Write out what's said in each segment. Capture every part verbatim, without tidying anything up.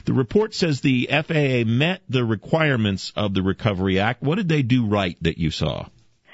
The report says the F A A met the requirements of the Recovery Act. What did they do right that you saw?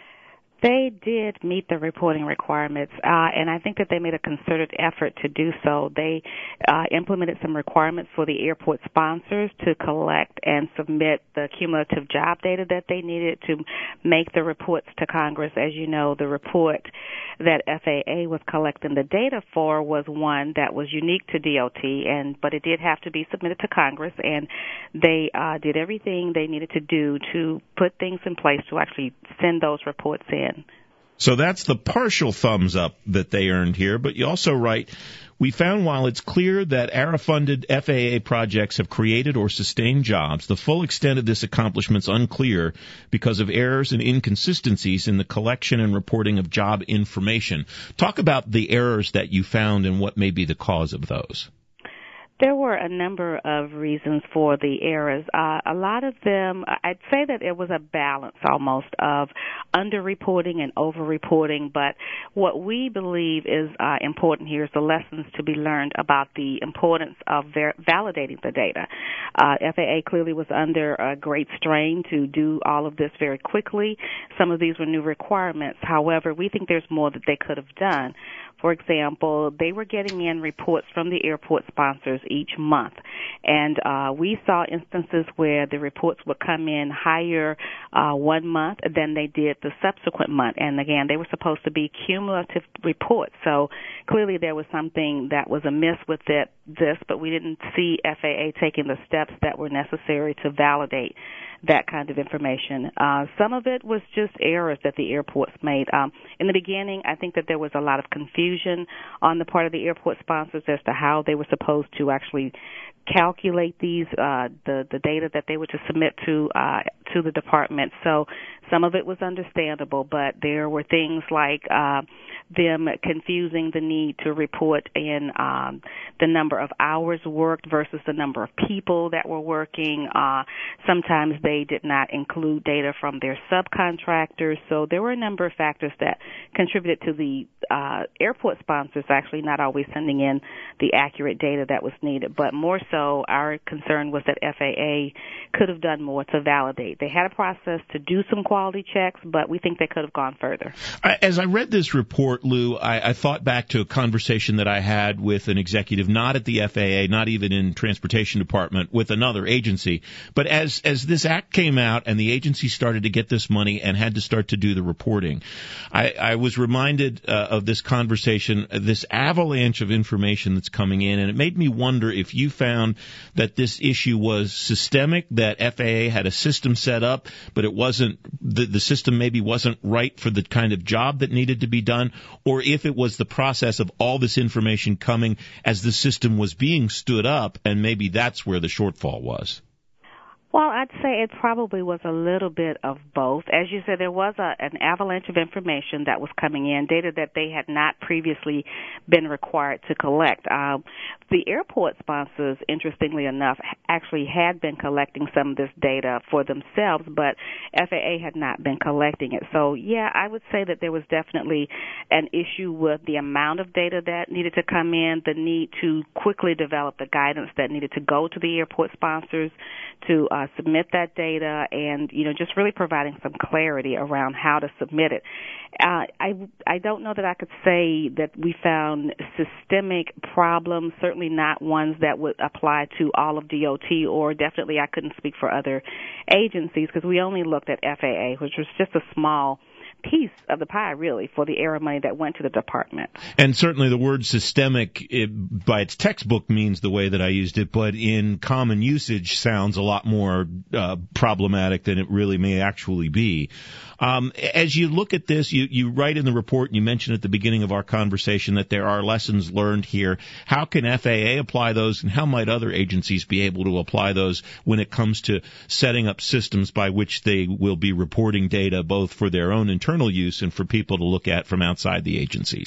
They did meet the reporting requirements, uh, and I think that they made a concerted effort to do so. They uh, implemented some requirements for the airport sponsors to collect and submit the cumulative job data that they needed to make the reports to Congress. As you know, the report that F A A was collecting the data for was one that was unique to D O T, and but it did have to be submitted to Congress, and they uh, did everything they needed to do to put things in place to actually send those reports in. So that's the partial thumbs up that they earned here, but you also write, we found while it's clear that A R A-funded F A A projects have created or sustained jobs, the full extent of this accomplishment is unclear because of errors and inconsistencies in the collection and reporting of job information. Talk about the errors that you found and what may be the cause of those. There were a number of reasons for the errors. Uh, a lot of them, I'd say that it was a balance almost of under-reporting and over-reporting, but what we believe is uh, important here is the lessons to be learned about the importance of ver- validating the data. Uh, F A A clearly was under a great strain to do all of this very quickly. Some of these were new requirements. However, we think there's more that they could have done. For example, they were getting in reports from the airport sponsors each month, and uh, we saw instances where the reports would come in higher uh, one month than they did the subsequent month. And again, they were supposed to be cumulative reports, so clearly there was something that was amiss with it, this, but we didn't see F A A taking the steps that were necessary to validate that kind of information. Uh, some of it was just errors that the airports made. Um, in the beginning, I think that there was a lot of confusion on the part of the airport sponsors as to how they were supposed to actually calculate these, uh, the, the data that they were to submit to, uh, to the department. So some of it was understandable, but there were things like, uh, them confusing the need to report in, um, the number of hours worked versus the number of people that were working. Uh, sometimes they did not include data from their subcontractors. So there were a number of factors that contributed to the, uh, airport sponsors actually not always sending in the accurate data that was needed, but more so our concern was that F A A could have done more to validate. They had a process to do some quality checks, but we think they could have gone further. As I read this report, Lou, I, I thought back to a conversation that I had with an executive, not at the F A A, not even in Transportation Department, with another agency. But as as this act came out and the agency started to get this money and had to start to do the reporting, I, I was reminded uh, of this conversation, this avalanche of information that's coming in, and it made me wonder if you found that this issue was systemic, that F A A had a system set up, but it wasn't, the, the system maybe wasn't right for the kind of job that needed to be done, or if it was the process of all this information coming as the system was being stood up, and maybe that's where the shortfall was. Well, I'd say it probably was a little bit of both. As you said, there was a, an avalanche of information that was coming in, data that they had not previously been required to collect. Um, the airport sponsors, interestingly enough, actually had been collecting some of this data for themselves, but F A A had not been collecting it. So, yeah, I would say that there was definitely an issue with the amount of data that needed to come in, the need to quickly develop the guidance that needed to go to the airport sponsors to uh, submit that data, and you know, just really providing some clarity around how to submit it. Uh, I I don't know that I could say that we found systemic problems. Certainly not ones that would apply to all of D O T, or definitely I couldn't speak for other agencies because we only looked at F A A, which was just a small piece of the pie, really, for the ARRA money that went to the department. And certainly the word systemic, it, by its textbook, means the way that I used it, but in common usage sounds a lot more uh, problematic than it really may actually be. Um, as you look at this, you, you write in the report, and you mentioned at the beginning of our conversation that there are lessons learned here. How can F A A apply those, and how might other agencies be able to apply those when it comes to setting up systems by which they will be reporting data both for their own internal use and for people to look at from outside the agencies?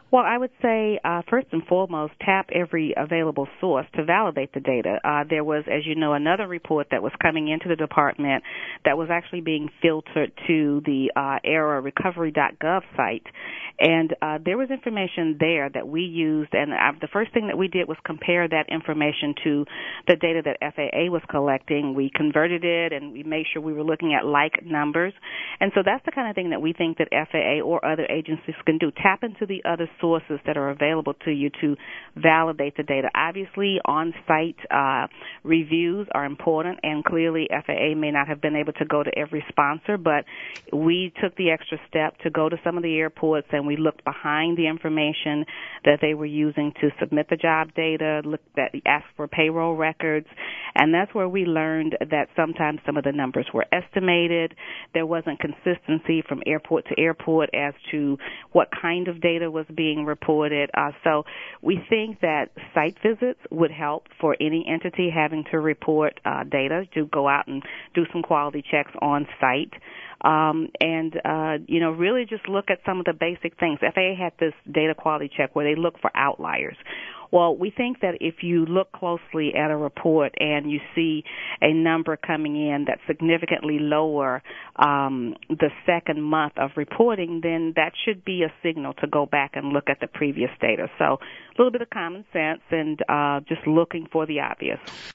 Well, I would say, uh, first and foremost, tap every available source to validate the data. Uh, there was, as you know, another report that was coming into the department that was actually being filtered to the uh, error recovery dot gov site. And uh, there was information there that we used, and uh, the first thing that we did was compare that information to the data that F A A was collecting. We converted it, and we made sure we were looking at like numbers. And so that's the kind of thing that we think that F A A or other agencies can do. Tap into the other sources that are available to you to validate the data. Obviously, on-site uh, reviews are important, and clearly F A A may not have been able to go to every sponsor, but we took the extra step to go to some of the airports, and we looked behind the information that they were using to submit the job data, looked at, asked for payroll records, and that's where we learned that sometimes some of the numbers were estimated. There wasn't consistency from airport to airport as to what kind of data was being reported. Uh, so we think that site visits would help for any entity having to report uh, data, to go out and do some quality checks on site. Um, and, uh, you know, really just look at some of the basic things. F A A had this data quality check where they look for outliers. Well, we think that if you look closely at a report and you see a number coming in that's significantly lower um, the second month of reporting, then that should be a signal to go back and look at the previous data. So a little bit of common sense and uh, just looking for the obvious.